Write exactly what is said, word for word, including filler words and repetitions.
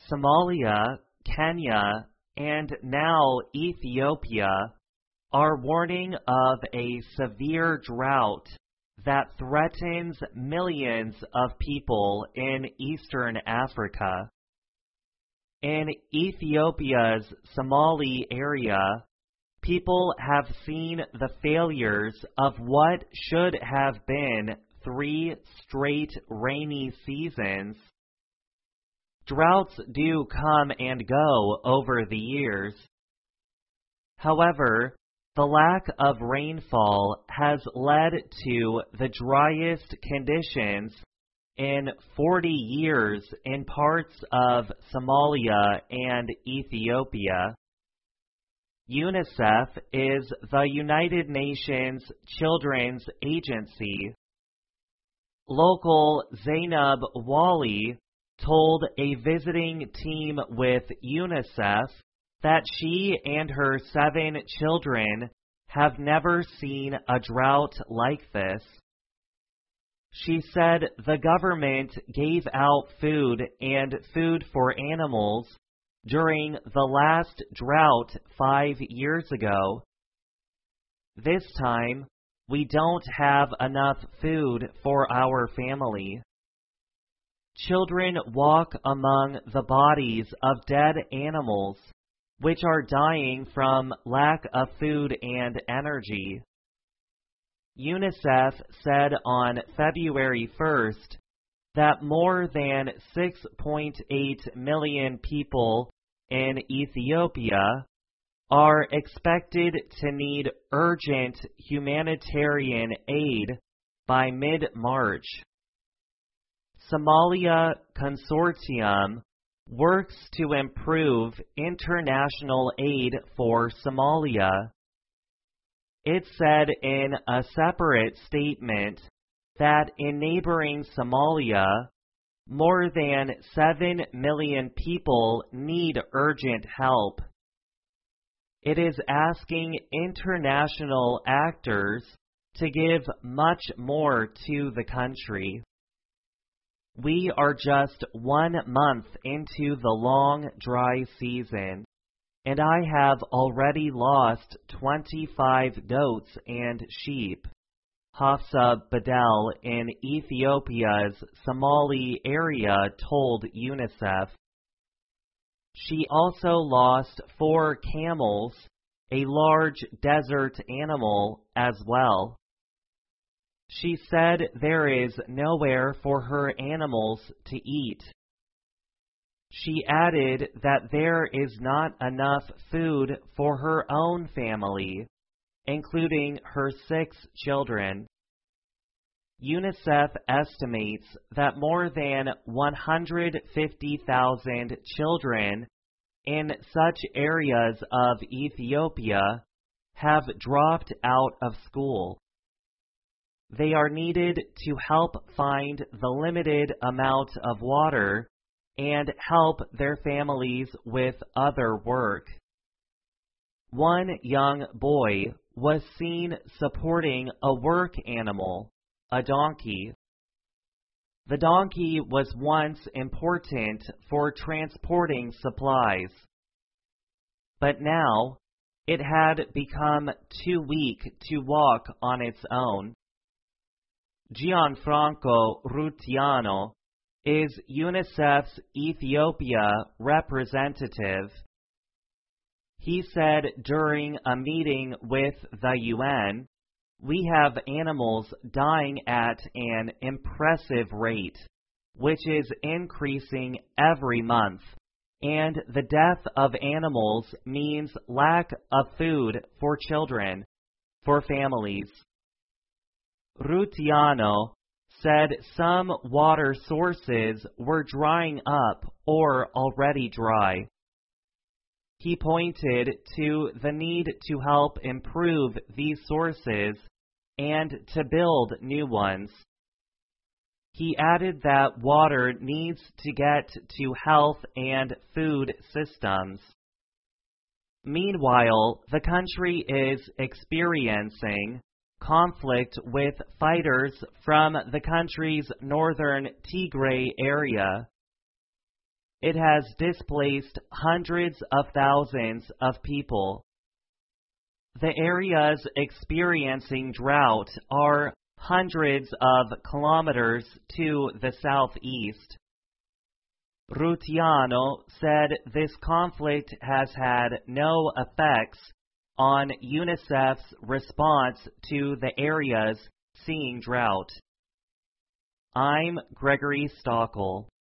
Somalia, Kenya, and now Ethiopia are warning of a severe drought that threatens millions of people in eastern Africa. In Ethiopia's Somali area, people have seen the failures of what should have been three straight rainy seasons. Droughts do come and go over the years. However, the lack of rainfall has led to the driest conditions in forty years in parts of Somalia and Ethiopia. UNICEF is the United Nations Children's Agency. Local Zainab Wali told a visiting team with UNICEF that she and her seven children have never seen a drought like this. She said the government gave out food and food for animals during the last drought five years ago. This time, we don't have enough food for our family. Children walk among the bodies of dead animals, which are dying from lack of food and energy. UNICEF said on February first that more than six point eight million people in Ethiopia are expected to need urgent humanitarian aid by mid-March. Somalia Consortium works to improve international aid for Somalia. It said in a separate statement that in neighboring Somalia, more than seven million people need urgent help. It is asking international actors to give much more to the country. We are just one month into the long, dry season, and I have already lost twenty-five goats and sheep, Hafsa Badel in Ethiopia's Somali area told UNICEF. She also lost four camels, a large desert animal, as well. She said there is nowhere for her animals to eat. She added that there is not enough food for her own family, including her six children. UNICEF estimates that more than one hundred fifty thousand children in such areas of Ethiopia have dropped out of school. They are needed to help find the limited amount of water and help their families with other work. One young boy was seen supporting a work animal, a donkey. The donkey was once important for transporting supplies, but now it had become too weak to walk on its own. Gianfranco Rutiano is UNICEF's Ethiopia representative. He said during a meeting with the U N, "We have animals dying at an impressive rate, which is increasing every month, and the death of animals means lack of food for children, for families." Rutiano said some water sources were drying up or already dry. He pointed to the need to help improve these sources and to build new ones. He added that water needs to get to health and food systems. Meanwhile, the country is experiencing conflict with fighters from the country's northern Tigray area. It has displaced hundreds of thousands of people. The areas experiencing drought are hundreds of kilometers to the southeast. Rutiano said this conflict has had no effects on UNICEF's response to the areas seeing drought. I'm Gregory Stockel.